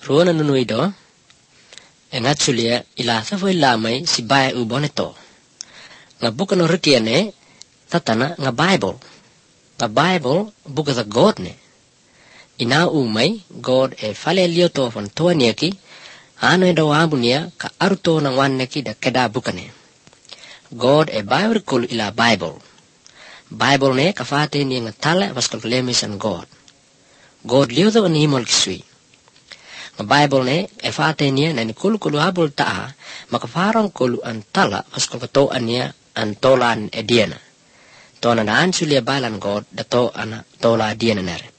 ruana nunui do engatsulia ila safo ilamai si bai uboneto nga buka no rikiane tatana nga Bible buka the God ne ina umai God fale lioto von toaniaki ano do abunia ka aruto nang wanneki da keda bukane God Bible kul ila Bible ne kafate ni nga tala paskal kalemisan God lioto ni himol kisui nga Bible ne fate niya na ni kulu habol taa makafarang kulu an tala paskal katoan niya an tolan ediana tona na ansulia balan God dato ana tola diana nare